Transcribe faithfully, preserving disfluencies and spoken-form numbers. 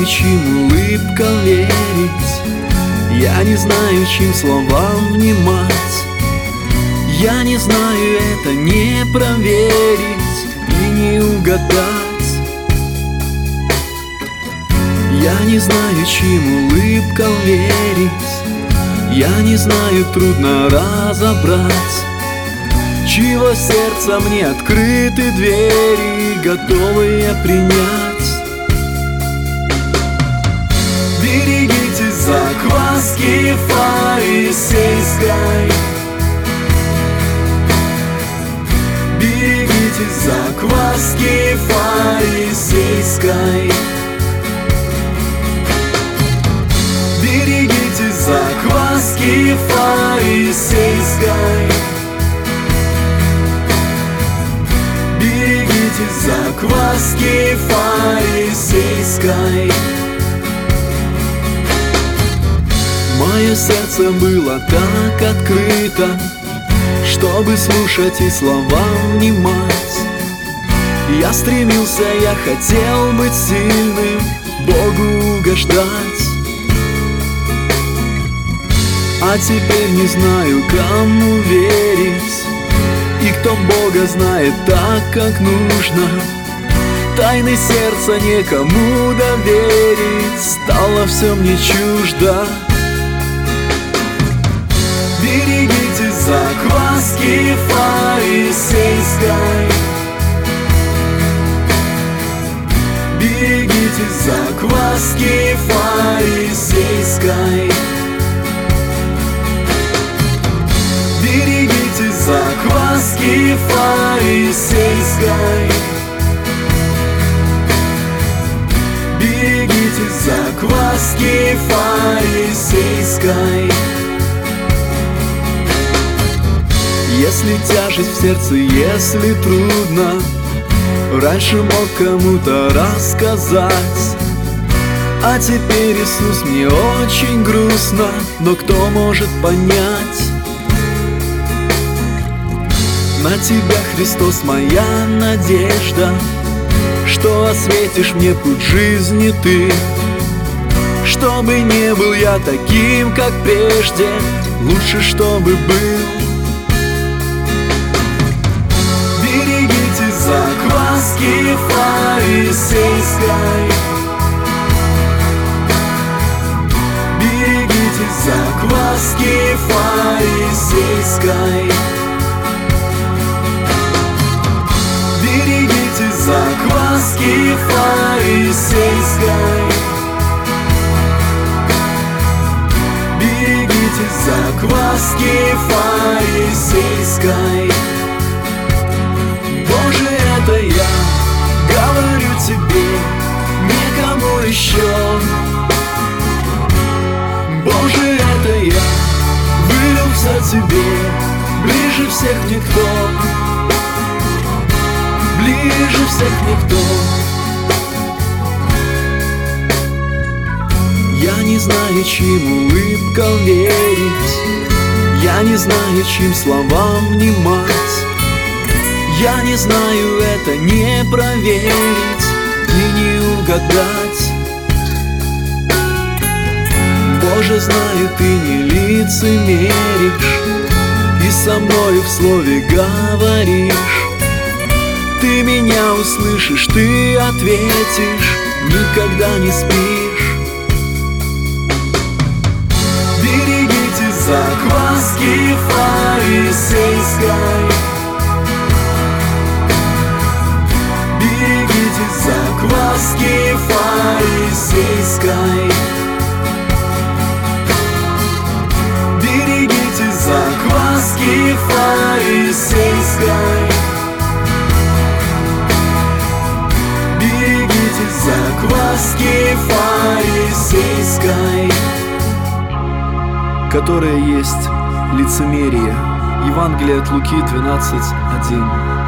знаю, чьим улыбкам верить, я не знаю, чьим словам внимать. Я не знаю, это не проверить и не угадать. Я не знаю, чьим улыбкам верить, я не знаю, трудно разобрать, чьего сердца мне открыты двери, готовые принять. Берегитесь закваски фарисейской, берегитесь закваски фарисейской, берегитесь закваски фарисейской, берегитесь закваски фарисейской. Мое сердце было так открыто, чтобы слушать и словам внимать. Я стремился, я хотел быть сильным, Богу угождать. А теперь не знаю, кому верить, и кто Бога знает так, как нужно. Тайны сердца некому доверить, стало все мне чуждо. Берегитесь закваски фарисейской, берегитесь закваски фарисейской, берегитесь закваски фарисейской, берегитесь закваски фарисейской. Если тяжесть в сердце, если трудно, раньше мог кому-то рассказать, а теперь, Иисус, мне очень грустно, но кто может понять? На Тебя, Христос, моя надежда, что осветишь мне путь жизни Ты, чтобы не был я таким, как прежде, лучше, чтобы был. Берегитесь закваски фарисейской, берегитесь закваски фарисейской, берегитесь закваски фарисейской, берегитесь закваски фарисейской. Боже, это я говорю Тебе, никому еще. Боже, это я вылился Тебе, ближе всех никто, ближе всех никто. Я не знаю, чьим улыбкам верить, я не знаю, чьим словам внимать. Я не знаю, это не проверить и не угадать. Боже, знаю, Ты не лицемеришь и со мною в слове говоришь. Ты меня услышишь, Ты ответишь, никогда не спишь. Берегитесь закваски фарисейской, берегитесь закваски фарисейской, берегитесь закваски фарисейской, берегитесь закваски фарисейской, которая есть лицемерие. Евангелие от Луки двенадцать один.